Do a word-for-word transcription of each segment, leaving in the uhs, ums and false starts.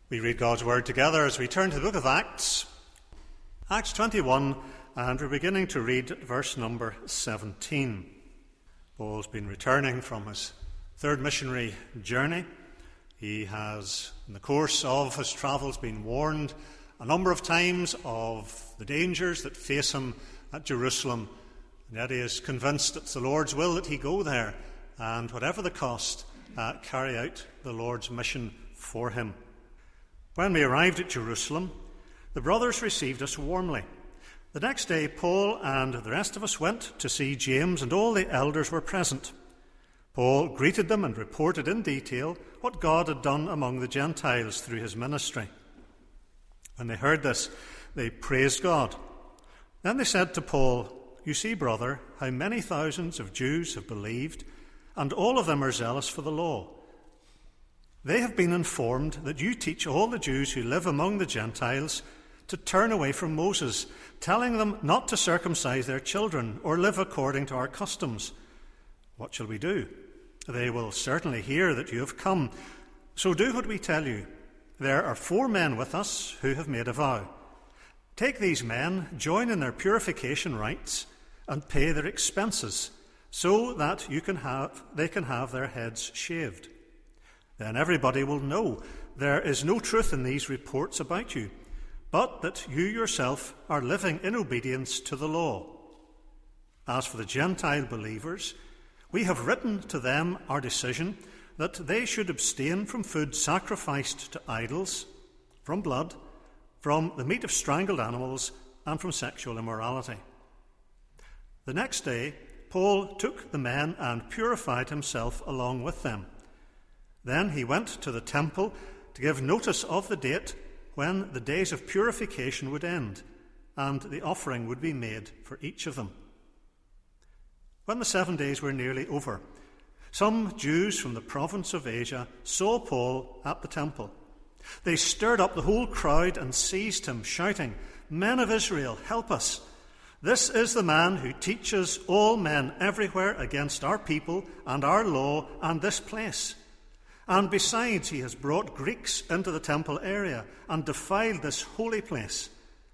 We read God's Word together as we turn to the book of Acts, Acts twenty-one, and we're beginning to read verse number seventeen. Paul's been returning from his third missionary journey. He has, in the course of his travels, been warned a number of times of the dangers that face him at Jerusalem, and yet he is convinced it's the Lord's will that he go there, and whatever the cost, uh, carry out the Lord's mission for him. When we arrived at Jerusalem, the brothers received us warmly. The next day, Paul and the rest of us went to see James, and all the elders were present. Paul greeted them and reported in detail what God had done among the Gentiles through his ministry. When they heard this, they praised God. Then they said to Paul, "You see, brother, how many thousands of Jews have believed, and all of them are zealous for the law. They have been informed that you teach all the Jews who live among the Gentiles to turn away from Moses, telling them not to circumcise their children or live according to our customs. What shall we do? They will certainly hear that you have come. So do what we tell you. There are four men with us who have made a vow. Take these men, join in their purification rites, and pay their expenses, so that you can have, they can have their heads shaved. Then everybody will know there is no truth in these reports about you, but that you yourself are living in obedience to the law. As for the Gentile believers, we have written to them our decision that they should abstain from food sacrificed to idols, from blood, from the meat of strangled animals, and from sexual immorality." The next day, Paul took the men and purified himself along with them. Then he went to the temple to give notice of the date when the days of purification would end, and the offering would be made for each of them. When the seven days were nearly over, some Jews from the province of Asia saw Paul at the temple. They stirred up the whole crowd and seized him, shouting, "Men of Israel, help us! This is the man who teaches all men everywhere against our people and our law and this place. And besides, he has brought Greeks into the temple area and defiled this holy place."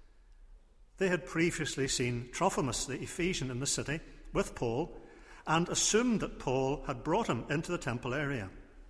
They had previously seen Trophimus the Ephesian in the city with Paul, and assumed that Paul had brought him into the temple area.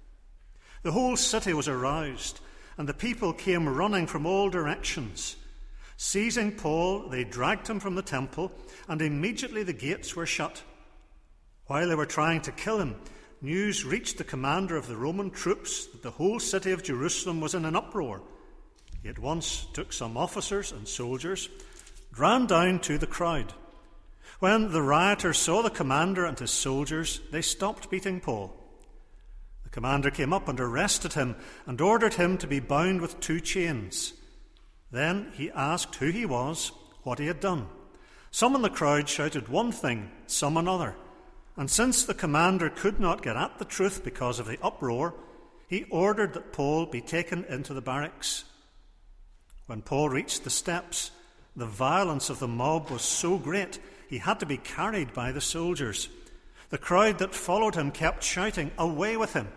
The whole city was aroused, and the people came running from all directions. Seizing Paul, they dragged him from the temple, and immediately the gates were shut. While they were trying to kill him, news reached the commander of the Roman troops that the whole city of Jerusalem was in an uproar. He at once took some officers and soldiers, ran down to the crowd. When the rioters saw the commander and his soldiers, they stopped beating Paul. The commander came up and arrested him and ordered him to be bound with two chains. Then he asked who he was, what he had done. Some in the crowd shouted one thing, some another. And since the commander could not get at the truth because of the uproar, he ordered that Paul be taken into the barracks. When Paul reached the steps, the violence of the mob was so great he had to be carried by the soldiers. The crowd that followed him kept shouting, "Away with him!"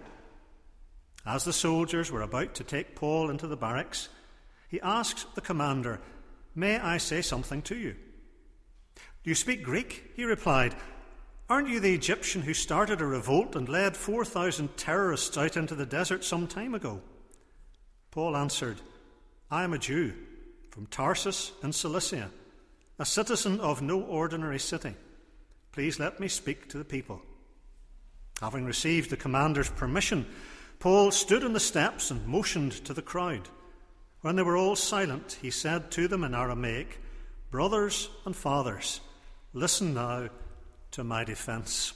As the soldiers were about to take Paul into the barracks, he asked the commander, "May I say something to you?" "Do you speak Greek?" he replied. "Aren't you the Egyptian who started a revolt and led four thousand terrorists out into the desert some time ago?" Paul answered, "I am a Jew from Tarsus in Cilicia, a citizen of no ordinary city. Please let me speak to the people." Having received the commander's permission, Paul stood on the steps and motioned to the crowd. When they were all silent, he said to them in Aramaic, "Brothers and fathers, listen now to my defense."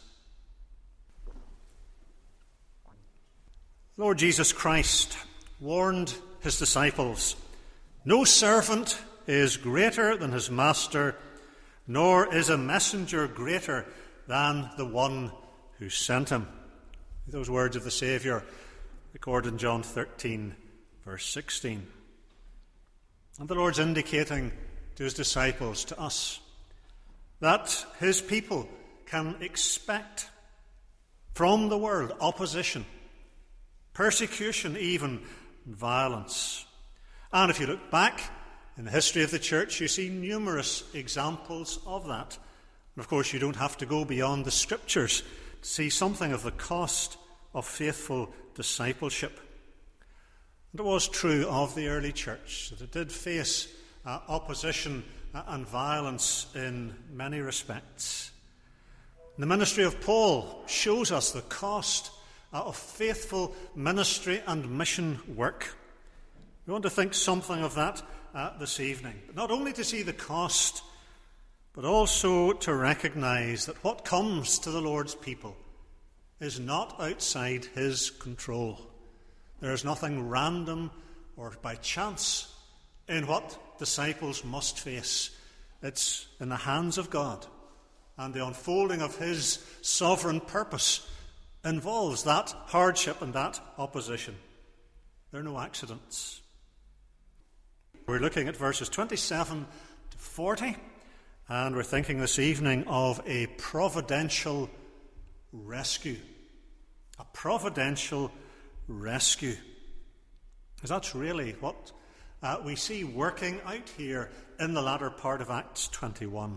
Lord Jesus Christ warned his disciples, "No servant is greater than his master, nor is a messenger greater than the one who sent him." Those words of the Saviour recorded in John thirteen, verse sixteen. And the Lord's indicating to his disciples, to us, that his people can expect from the world opposition, persecution even, and violence. And if you look back in the history of the church, you see numerous examples of that. And of course, you don't have to go beyond the Scriptures to see something of the cost of faithful discipleship. And it was true of the early church that it did face uh, opposition uh, and violence in many respects. The ministry of Paul shows us the cost uh, of faithful ministry and mission work. We want to think something of that uh, this evening. But not only to see the cost, but also to recognize that what comes to the Lord's people is not outside his control. There is nothing random or by chance in what disciples must face. It's in the hands of God, and the unfolding of his sovereign purpose involves that hardship and that opposition. There are no accidents. We're looking at verses twenty-seven to forty, and we're thinking this evening of a providential rescue. A providential rescue. Because that's really what uh, we see working out here in the latter part of Acts twenty-one.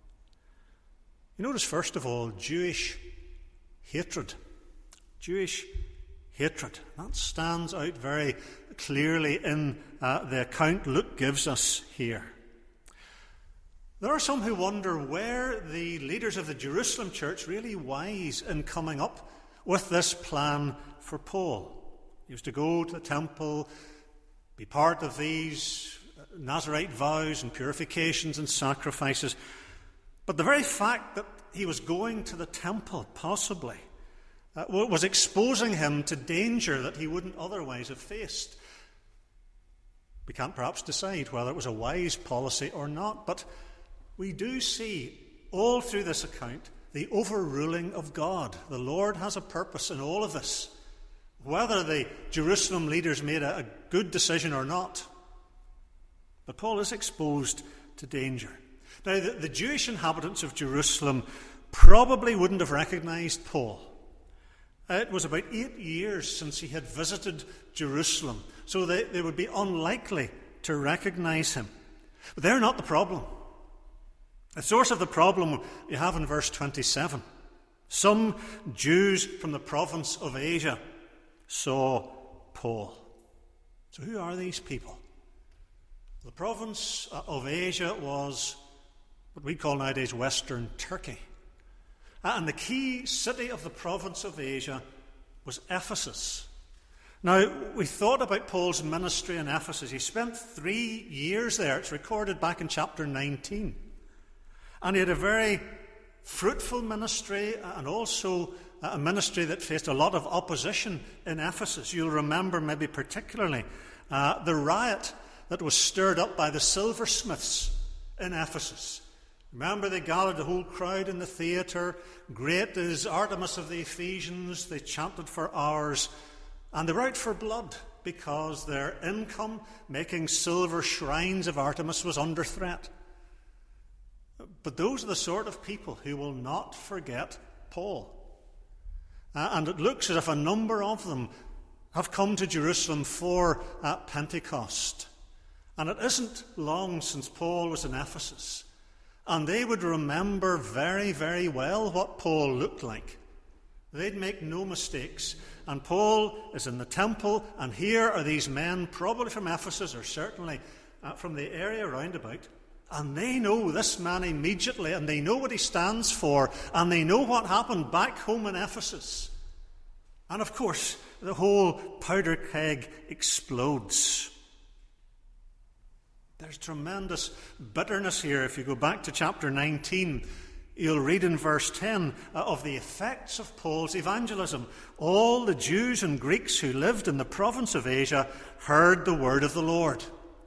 You notice, first of all, Jewish hatred. Jewish hatred. That stands out very clearly in uh, the account Luke gives us here. There are some who wonder, were the leaders of the Jerusalem church really wise in coming up with this plan for Paul? He was to go to the temple, be part of these Nazirite vows and purifications and sacrifices. But the very fact that he was going to the temple, possibly, uh, was exposing him to danger that he wouldn't otherwise have faced. We can't perhaps decide whether it was a wise policy or not, but we do see all through this account the overruling of God. The Lord has a purpose in all of this, whether the Jerusalem leaders made a, a good decision or not. But Paul is exposed to danger. Now, the, the Jewish inhabitants of Jerusalem probably wouldn't have recognized Paul. It was about eight years since he had visited Jerusalem, so they, they would be unlikely to recognize him. But they're not the problem. The source of the problem you have in verse twenty-seven. Some Jews from the province of Asia saw Paul. So who are these people? The province of Asia was what we call nowadays Western Turkey. And the key city of the province of Asia was Ephesus. Now, we thought about Paul's ministry in Ephesus. He spent three years there. It's recorded back in chapter nineteen. And he had a very fruitful ministry, and also a ministry that faced a lot of opposition in Ephesus. You'll remember maybe particularly uh, the riot that was stirred up by the silversmiths in Ephesus. Remember, they gathered the whole crowd in the theatre. Great is Artemis of the Ephesians. They chanted for hours. And they were out for blood because their income, making silver shrines of Artemis, was under threat. But those are the sort of people who will not forget Paul. Uh, and it looks as if a number of them have come to Jerusalem for uh, Pentecost. And it isn't long since Paul was in Ephesus. And they would remember very, very well what Paul looked like. They'd make no mistakes. And Paul is in the temple, and here are these men, probably from Ephesus, or certainly uh, from the area round about. And they know this man immediately, and they know what he stands for, and they know what happened back home in Ephesus. And of course, the whole powder keg explodes. There's tremendous bitterness here. If you go back to chapter nineteen, you'll read in verse ten of the effects of Paul's evangelism. All the Jews and Greeks who lived in the province of Asia heard the word of the Lord.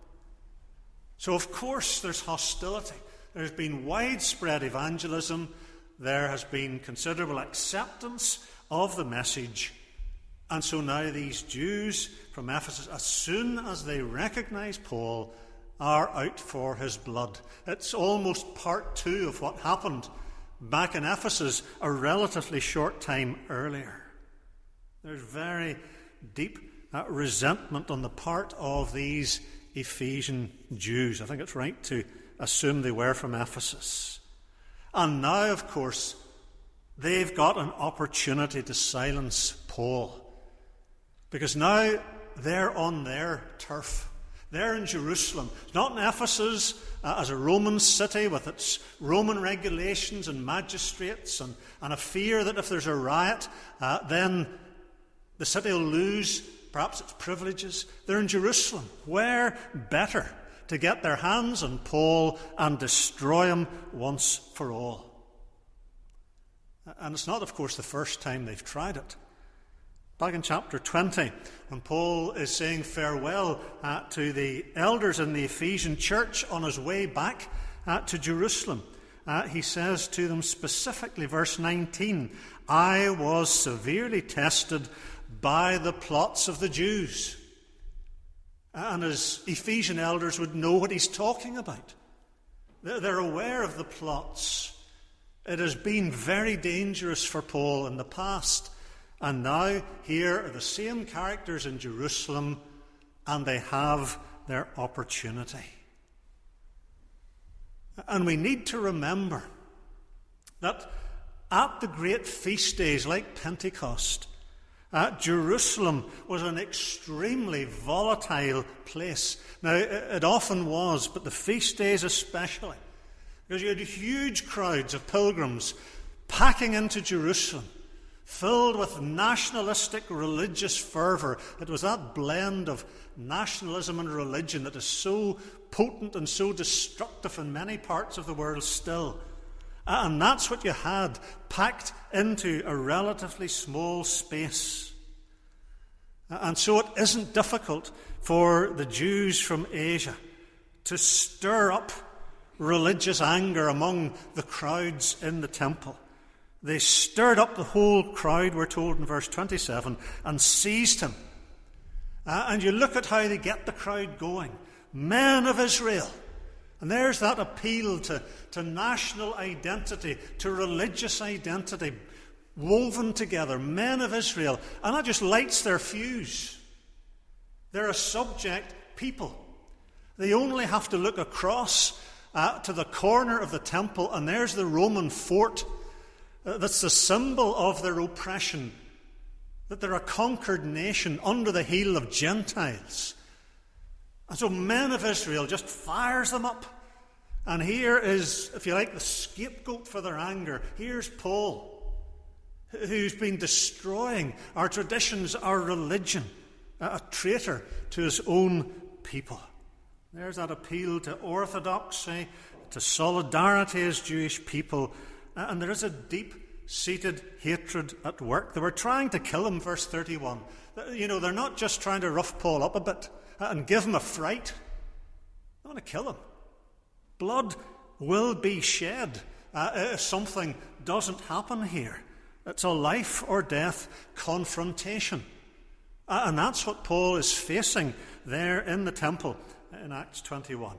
So, of course, there's hostility. There's been widespread evangelism. There has been considerable acceptance of the message. And so now these Jews from Ephesus, as soon as they recognize Paul, are out for his blood. It's almost part two of what happened back in Ephesus a relatively short time earlier. There's very deep uh, resentment on the part of these Ephesian Jews. I think it's right to assume they were from Ephesus. And now, of course, they've got an opportunity to silence Paul. Because now they're on their turf. They're in Jerusalem. It's not in Ephesus uh, as a Roman city with its Roman regulations and magistrates and, and a fear that if there's a riot, uh, then the city will lose perhaps its privileges. They're in Jerusalem. Where better to get their hands on Paul and destroy him once for all? And it's not, of course, the first time they've tried it. Back in chapter twenty, when Paul is saying farewell uh, to the elders in the Ephesian church on his way back uh, to Jerusalem, uh, he says to them specifically, verse nineteen, I was severely tested by the plots of the Jews. And his Ephesian elders would know what he's talking about. They're aware of the plots. It has been very dangerous for Paul in the past. And now here are the same characters in Jerusalem, and they have their opportunity. And we need to remember that at the great feast days like Pentecost, uh, Jerusalem was an extremely volatile place. Now, it often was, but the feast days especially, because you had huge crowds of pilgrims packing into Jerusalem, filled with nationalistic religious fervour. It was that blend of nationalism and religion that is so potent and so destructive in many parts of the world still. And that's what you had packed into a relatively small space. And so it isn't difficult for the Jews from Asia to stir up religious anger among the crowds in the temple. They stirred up the whole crowd, we're told in verse twenty-seven, and seized him. Uh, and you look at how they get the crowd going. Men of Israel. And there's that appeal to, to national identity, to religious identity, woven together. Men of Israel. And that just lights their fuse. They're a subject people. They only have to look across uh, to the corner of the temple, and there's the Roman fort. That's the symbol of their oppression, that they're a conquered nation under the heel of Gentiles. And so men of Israel just fires them up. And here is, if you like, the scapegoat for their anger. Here's Paul, who's been destroying our traditions, our religion, a traitor to his own people. There's that appeal to orthodoxy, to solidarity as Jewish people. And there is a deep-seated hatred at work. They were trying to kill him, verse thirty-one. You know, they're not just trying to rough Paul up a bit and give him a fright. They want to kill him. Blood will be shed uh, if something doesn't happen here. It's a life or death confrontation. Uh, and that's what Paul is facing there in the temple in Acts twenty-one.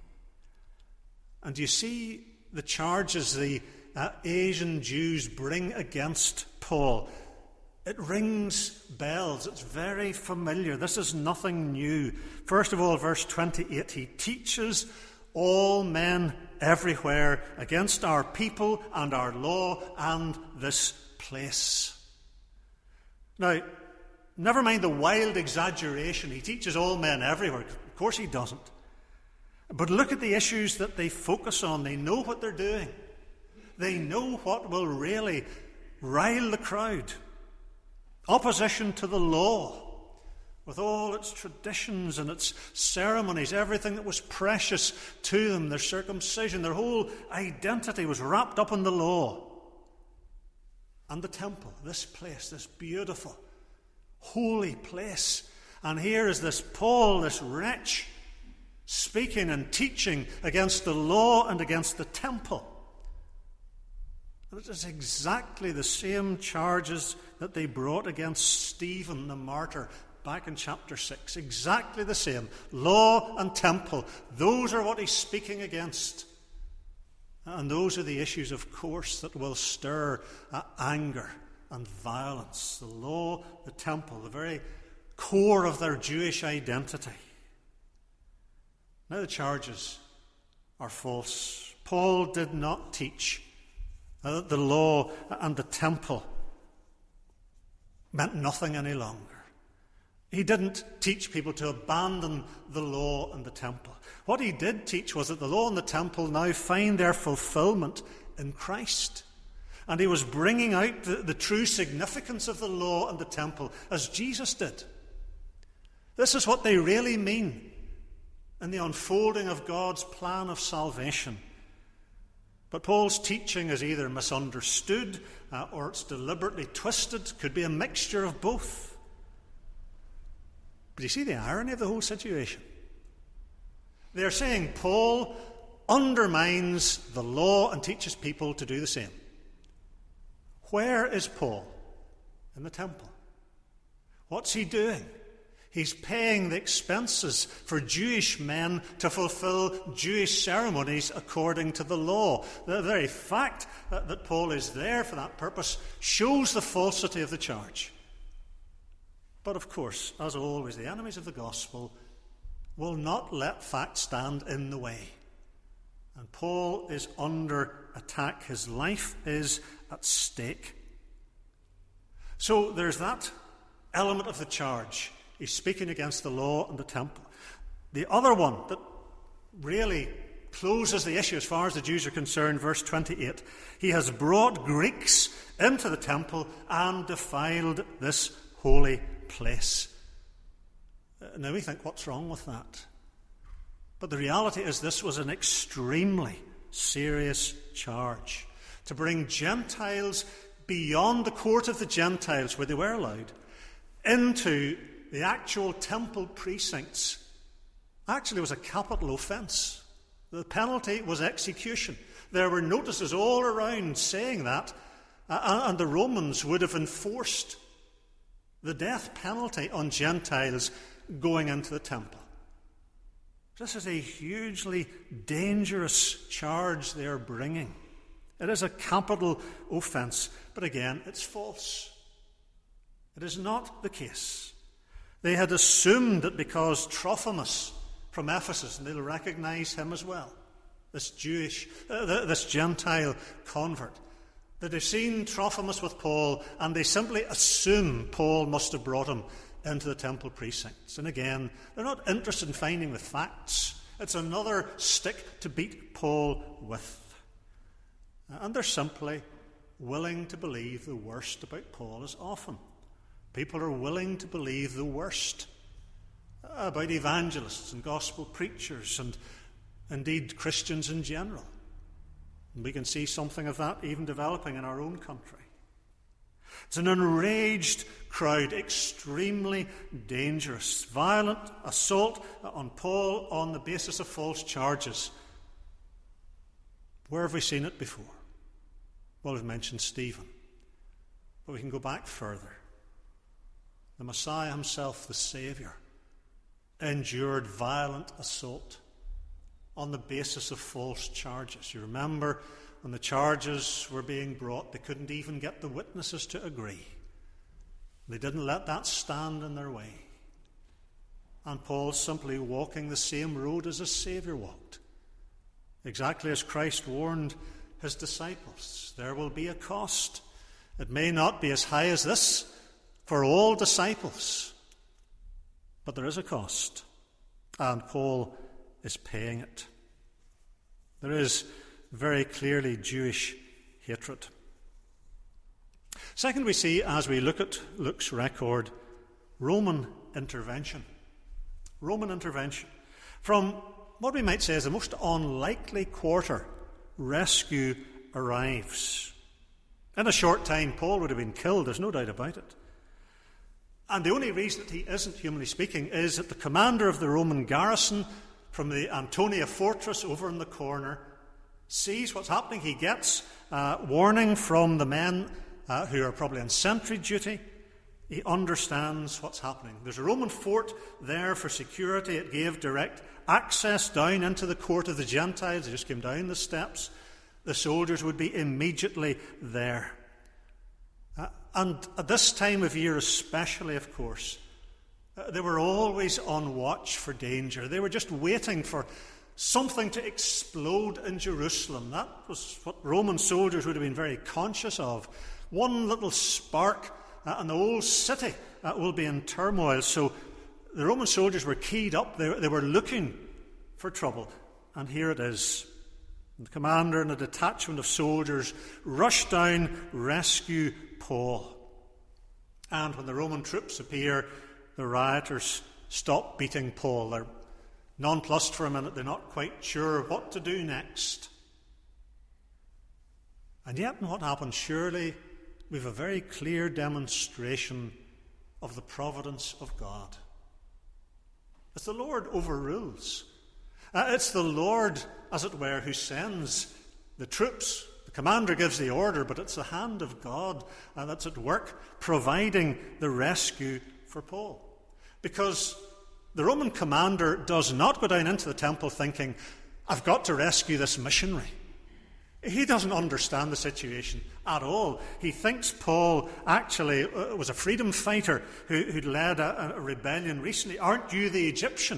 And you see the charges the Uh, Asian Jews bring against Paul. It rings bells. It's very familiar. This is nothing new. First of all, verse twenty-eight, he teaches all men everywhere against our people and our law and this place. Now, never mind the wild exaggeration. He teaches all men everywhere. Of course he doesn't. But look at the issues that they focus on. They know what they're doing. They know what will really rile the crowd. Opposition to the law, with all its traditions and its ceremonies, everything that was precious to them, their circumcision, their whole identity was wrapped up in the law. And the temple, this place, this beautiful, holy place. And here is this Paul, this wretch, speaking and teaching against the law and against the temple. It is exactly the same charges that they brought against Stephen the martyr back in chapter six. Exactly the same. Law and temple. Those are what he's speaking against. And those are the issues, of course, that will stir uh, anger and violence. The law, the temple, the very core of their Jewish identity. Now the charges are false. Paul did not teach that the law and the temple meant nothing any longer. He didn't teach people to abandon the law and the temple. What he did teach was that the law and the temple now find their fulfillment in Christ. And he was bringing out the, the true significance of the law and the temple as Jesus did. This is what they really mean in the unfolding of God's plan of salvation. But Paul's teaching is either misunderstood uh, or it's deliberately twisted. Could be a mixture of both. But you see the irony of the whole situation? They're saying Paul undermines the law and teaches people to do the same. Where is Paul? In the temple. What's he doing? He's paying the expenses for Jewish men to fulfill Jewish ceremonies according to the law. The very fact that, that Paul is there for that purpose shows the falsity of the charge. But of course, as always, the enemies of the gospel will not let fact stand in the way. And Paul is under attack. His life is at stake. So there's that element of the charge. He's speaking against the law and the temple. The other one that really closes the issue as far as the Jews are concerned, verse twenty-eight. He has brought Greeks into the temple and defiled this holy place. Now we think, what's wrong with that? But the reality is this was an extremely serious charge. To bring Gentiles beyond the court of the Gentiles, where they were allowed, into the actual temple precincts, actually was a capital offence. The penalty was execution. There were notices all around saying that, uh, and the Romans would have enforced the death penalty on Gentiles going into the temple. This is a hugely dangerous charge they are bringing. It is a capital offence, but again, it's false. It is not the case. They had assumed that because Trophimus from Ephesus, and they'll recognize him as well, this Jewish, uh, this Gentile convert, that they've seen Trophimus with Paul, and they simply assume Paul must have brought him into the temple precincts. And again, they're not interested in finding the facts. It's another stick to beat Paul with. And they're simply willing to believe the worst about Paul as often. People are willing to believe the worst about evangelists and gospel preachers and indeed Christians in general. And we can see something of that even developing in our own country. It's an enraged crowd, extremely dangerous. Violent assault on Paul on the basis of false charges. Where have we seen it before? Well, we've mentioned Stephen. But we can go back further. The Messiah himself, the Saviour, endured violent assault on the basis of false charges. You remember when the charges were being brought, they couldn't even get the witnesses to agree. They didn't let that stand in their way. And Paul's simply walking the same road as his Saviour walked. Exactly as Christ warned his disciples. There will be a cost. It may not be as high as this for all disciples, but there is a cost. And Paul is paying it. There is very clearly Jewish hatred. Second, we see, as we look at Luke's record, Roman intervention. Roman intervention. From what we might say is the most unlikely quarter, rescue arrives. In a short time, Paul would have been killed, there's no doubt about it. And the only reason that he isn't, humanly speaking, is that the commander of the Roman garrison from the Antonia fortress over in the corner sees what's happening. He gets uh, warning from the men uh, who are probably on sentry duty. He understands what's happening. There's a Roman fort there for security. It gave direct access down into the court of the Gentiles. They just came down the steps. The soldiers would be immediately there. Uh, and at this time of year especially, of course, Uh, they were always on watch for danger. They were just waiting for something to explode in Jerusalem. That was what Roman soldiers would have been very conscious of. One little spark uh, and the whole city uh, will be in turmoil. So the Roman soldiers were keyed up. They, they were looking for trouble. And here it is. The commander and a detachment of soldiers rush down, rescue Paul. And when the Roman troops appear, the rioters stop beating Paul. They're nonplussed for a minute. They're not quite sure what to do next. And yet, in what happens, surely we have a very clear demonstration of the providence of God. It's the Lord overrules. Uh, it's the Lord, as it were, who sends the troops. The commander gives the order, but it's the hand of God uh, that's at work, providing the rescue for Paul. Because the Roman commander does not go down into the temple thinking, I've got to rescue this missionary. He doesn't understand the situation at all. He thinks Paul actually was a freedom fighter who, who'd led a, a rebellion recently. Aren't you the Egyptian?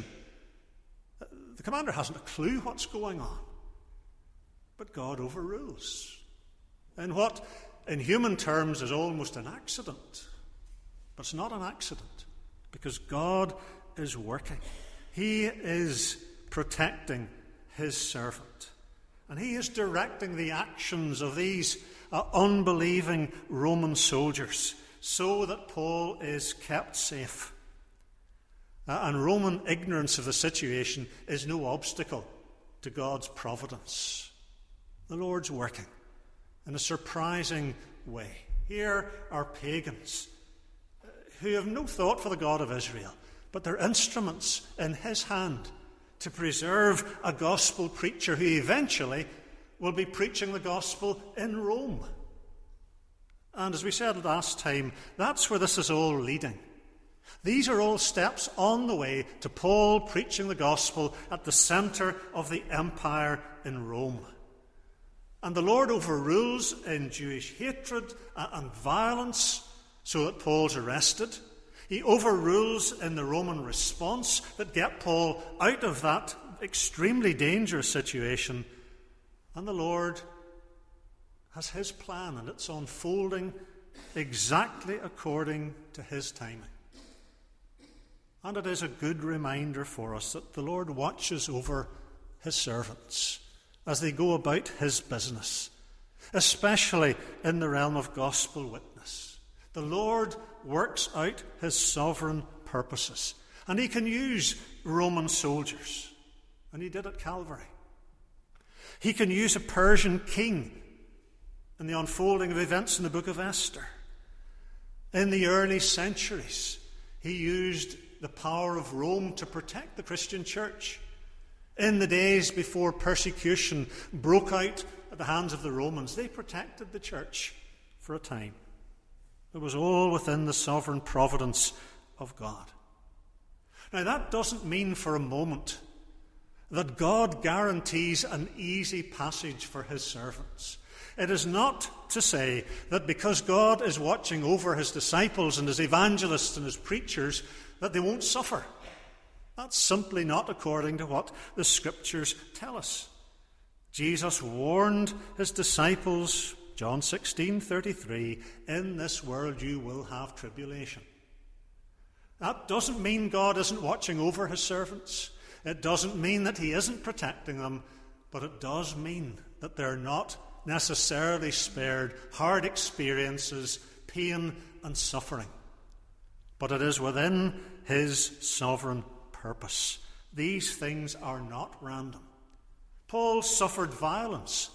The commander hasn't a clue what's going on. But God overrules. And what, in human terms, is almost an accident. But it's not an accident, because God is working. He is protecting his servant. And he is directing the actions of these uh, unbelieving Roman soldiers so that Paul is kept safe. Uh, and Roman ignorance of the situation is no obstacle to God's providence. The Lord's working in a surprising way. Here are pagans uh, who have no thought for the God of Israel, but they're instruments in his hand to preserve a gospel preacher who eventually will be preaching the gospel in Rome. And as we said last time, that's where this is all leading. These are all steps on the way to Paul preaching the gospel at the centre of the empire in Rome. And the Lord overrules in Jewish hatred and violence so that Paul's arrested. He overrules in the Roman response that get Paul out of that extremely dangerous situation. And the Lord has his plan, and it's unfolding exactly according to his timing. And it is a good reminder for us that the Lord watches over his servants as they go about his business, especially in the realm of gospel witness. The Lord works out his sovereign purposes. And he can use Roman soldiers. And he did at Calvary. He can use a Persian king in the unfolding of events in the book of Esther. In the early centuries, he used the power of Rome to protect the Christian church. In the days before persecution broke out at the hands of the Romans, they protected the church for a time. It was all within the sovereign providence of God. Now, that doesn't mean for a moment that God guarantees an easy passage for his servants. It is not to say that because God is watching over his disciples and his evangelists and his preachers, that they won't suffer. That's simply not according to what the Scriptures tell us. Jesus warned his disciples, John sixteen thirty-three, in this world you will have tribulation. That doesn't mean God isn't watching over his servants. It doesn't mean that he isn't protecting them, but it does mean that they're not necessarily spared hard experiences, pain and suffering. But it is within his sovereign purpose. These things are not random. Paul suffered violence.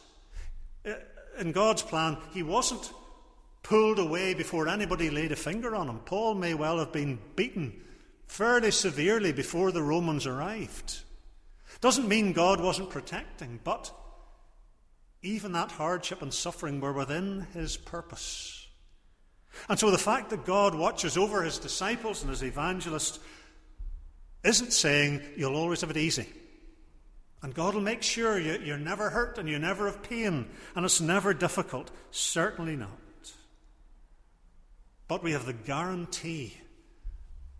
In God's plan, he wasn't pulled away before anybody laid a finger on him. Paul may well have been beaten fairly severely before the Romans arrived. Doesn't mean God wasn't protecting, but even that hardship and suffering were within his purpose. And so the fact that God watches over his disciples and his evangelists isn't saying you'll always have it easy. And God will make sure you, you're never hurt and you never have pain and it's never difficult. Certainly not. But we have the guarantee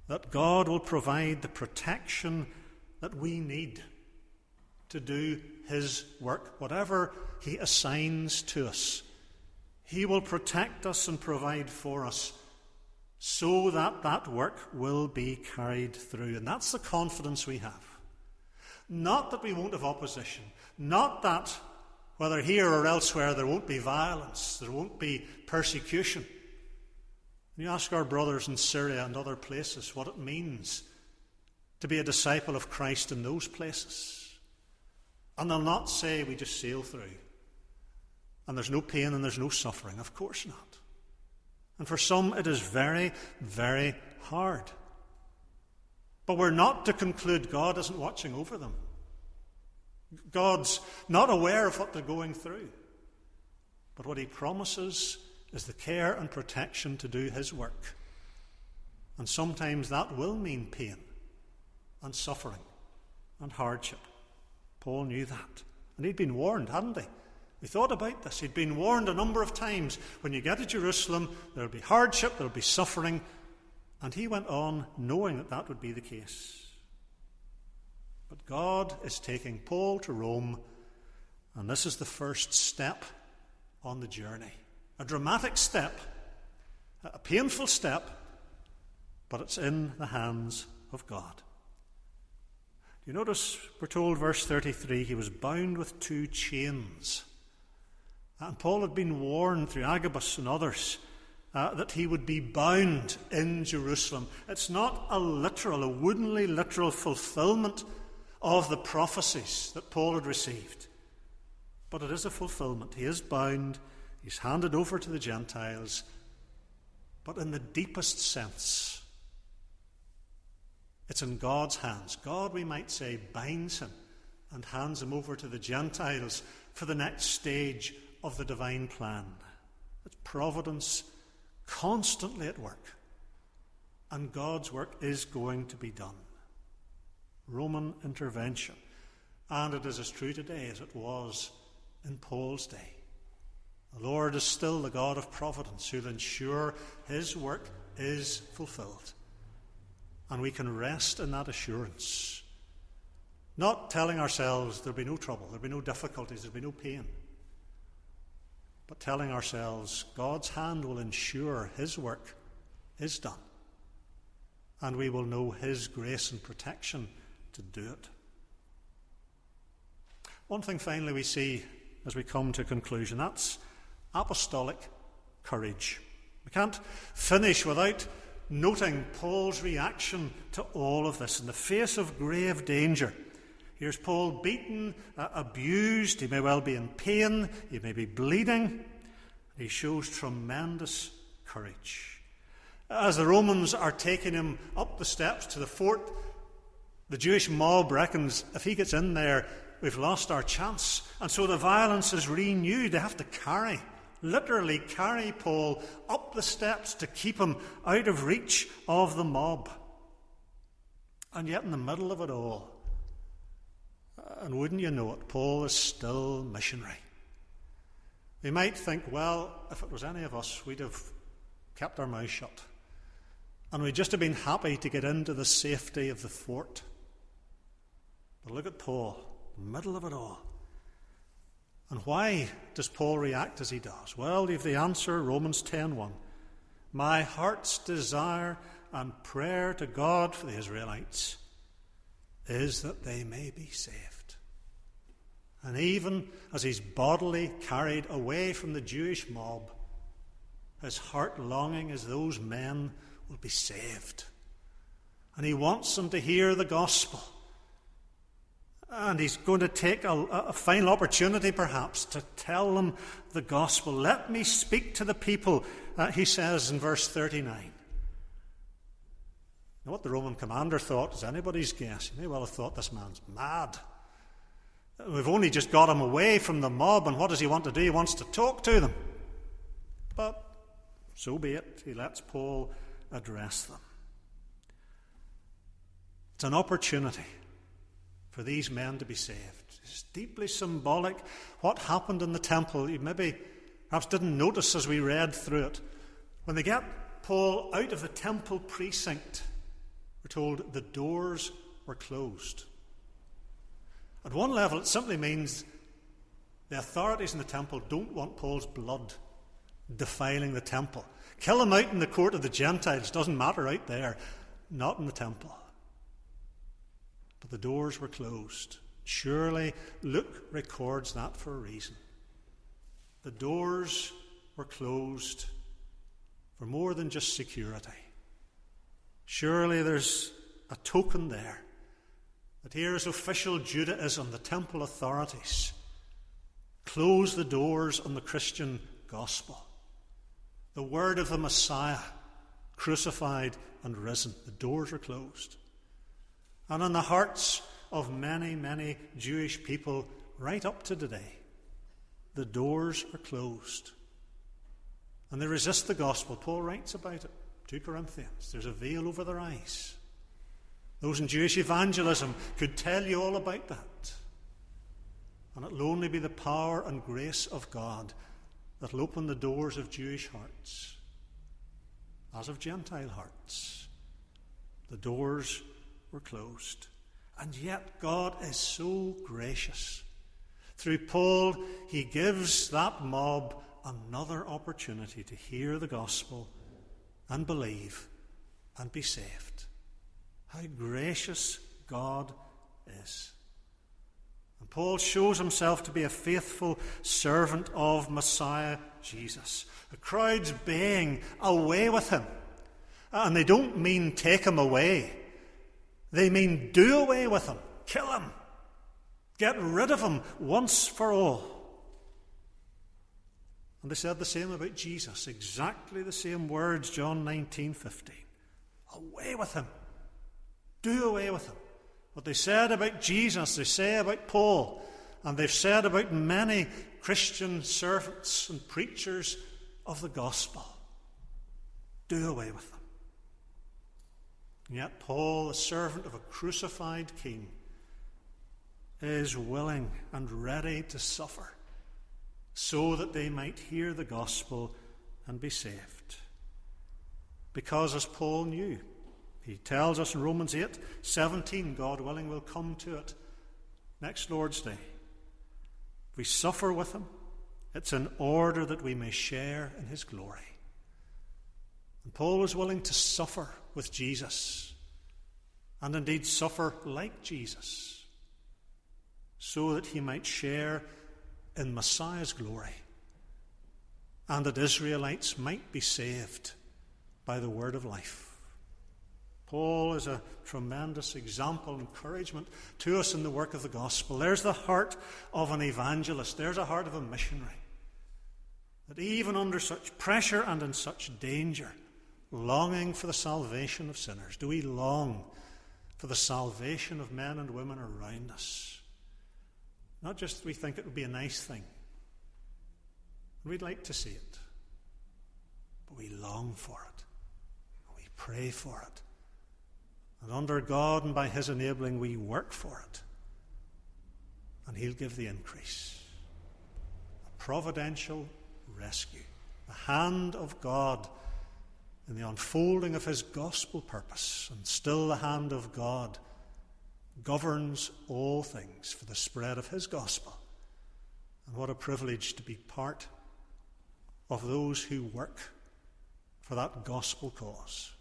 that God will provide the protection that we need to do his work, whatever he assigns to us. He will protect us and provide for us so that that work will be carried through. And that's the confidence we have. Not that we won't have opposition. Not that, whether here or elsewhere, there won't be violence, there won't be persecution. You ask our brothers in Syria and other places what it means to be a disciple of Christ in those places. And they'll not say we just sail through. And there's no pain and there's no suffering. Of course not. And for some it is very, very hard. But we're not to conclude God isn't watching over them. God's not aware of what they're going through. But what he promises is the care and protection to do his work. And sometimes that will mean pain and suffering and hardship. Paul knew that. And he'd been warned, hadn't he? We thought about this. He'd been warned a number of times. When you get to Jerusalem, there'll be hardship, there'll be suffering. And he went on knowing that that would be the case. But God is taking Paul to Rome, and this is the first step on the journey. A dramatic step, a painful step, but it's in the hands of God. You notice we're told, verse thirty-three, he was bound with two chains. And Paul had been warned through Agabus and others uh, that he would be bound in Jerusalem. It's not a literal, a woodenly literal fulfillment of the prophecies that Paul had received. But it is a fulfillment. He is bound. He's handed over to the Gentiles. But in the deepest sense, it's in God's hands. God, we might say, binds him and hands him over to the Gentiles for the next stage of the divine plan. It's providence constantly at work. And God's work is going to be done. Roman intervention. And it is as true today as it was in Paul's day. The Lord is still the God of providence who'll ensure his work is fulfilled. And we can rest in that assurance. Not telling ourselves there'll be no trouble, there'll be no difficulties, there'll be no pain. But telling ourselves God's hand will ensure his work is done. And we will know his grace and protection to do it. One thing finally we see as we come to a conclusion, that's apostolic courage. We can't finish without noting Paul's reaction to all of this in the face of grave danger. Here's Paul beaten, uh, abused, he may well be in pain, he may be bleeding. He shows tremendous courage. As the Romans are taking him up the steps to the fort, the Jewish mob reckons if he gets in there, we've lost our chance. And so the violence is renewed. They have to carry, literally carry Paul up the steps to keep him out of reach of the mob. And yet in the middle of it all, and wouldn't you know it, Paul is still missionary. We might think, well, if it was any of us, we'd have kept our mouth shut. And we'd just have been happy to get into the safety of the fort. But look at Paul, in the middle of it all. And why does Paul react as he does? Well, you have the answer, Romans ten one. My heart's desire and prayer to God for the Israelites is that they may be saved. And even as he's bodily carried away from the Jewish mob, his heart longing is those men will be saved. And he wants them to hear the gospel. And he's going to take a, a final opportunity, perhaps, to tell them the gospel. Let me speak to the people, uh, he says in verse thirty-nine. Now, what the Roman commander thought is anybody's guess. He may well have thought this man's mad. We've only just got him away from the mob, and what does he want to do? He wants to talk to them. But so be it. He lets Paul address them. It's an opportunity for these men to be saved. It's deeply symbolic. What happened in the temple, you maybe perhaps didn't notice as we read through it. When they get Paul out of the temple precinct, We're told the doors were closed. At one level, it simply means the authorities in the temple don't want Paul's blood defiling the temple. Kill him out in the court of the Gentiles, doesn't matter out there, not in the temple. But the doors were closed. Surely Luke records that for a reason. The doors were closed for more than just security. Surely there's a token there that here is official Judaism, the temple authorities close the doors on the Christian gospel. The word of the Messiah, crucified and risen. The doors are closed. And in the hearts of many, many Jewish people right up to today, the doors are closed. And they resist the gospel. Paul writes about it, Second Corinthians. There's a veil over their eyes. Those in Jewish evangelism could tell you all about that. And it will only be the power and grace of God that will open the doors of Jewish hearts, as of Gentile hearts. The doors were closed. And yet God is so gracious. Through Paul, he gives that mob another opportunity to hear the gospel and believe and be saved. How gracious God is. And Paul shows himself to be a faithful servant of Messiah Jesus. The crowd's baying, away with him. And they don't mean take him away. They mean do away with him. Kill him. Get rid of him once for all. And they said the same about Jesus. Exactly the same words, John nineteen fifteen. Away with him. Do away with him. What they said about Jesus, they say about Paul, and they've said about many Christian servants and preachers of the gospel. Do away with them. And yet Paul, the servant of a crucified king, is willing and ready to suffer so that they might hear the gospel and be saved. Because, as Paul knew, he tells us in Romans eight seventeen, God willing, we'll come to it next Lord's Day. If we suffer with him, it's in order that we may share in his glory. And Paul was willing to suffer with Jesus, and indeed suffer like Jesus, so that he might share in Messiah's glory, and that Israelites might be saved by the word of life. Paul is a tremendous example, encouragement to us in the work of the gospel. There's the heart of an evangelist. There's the heart of a missionary. That even under such pressure and in such danger, longing for the salvation of sinners, do we long for the salvation of men and women around us? Not just that we think it would be a nice thing. We'd like to see it. But we long for it. We pray for it. And under God and by his enabling, we work for it. And he'll give the increase. A providential rescue. The hand of God in the unfolding of his gospel purpose. And still the hand of God governs all things for the spread of his gospel. And what a privilege to be part of those who work for that gospel cause.